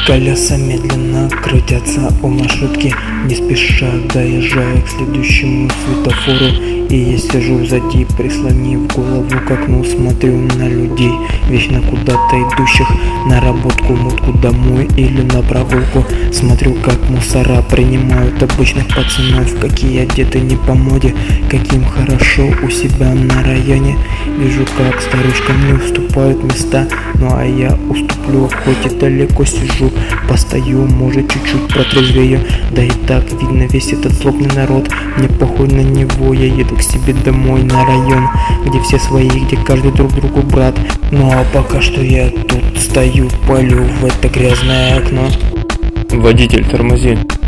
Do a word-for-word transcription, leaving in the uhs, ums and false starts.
Колеса медленно крутятся у маршрутки, не спеша доезжая к следующему светофору. И я сижу сзади, прислонив голову к окну, смотрю на людей, вечно куда-то идущих на работку, мутку, домой или на прогулку. Смотрю, как мусора принимают обычных пацанов, какие одеты не по моде, каким хорошо у себя на районе. Вижу, как старушкам не уступают места, ну а я уступлю, хоть и далеко сижу. Постою, может чуть-чуть протрезвею, да и так видно весь этот злобный народ. Мне похуй на него, я еду к себе домой на район, где все свои, где каждый друг другу брат. Ну а пока что я тут стою, палю в это грязное окно. Водитель, тормози.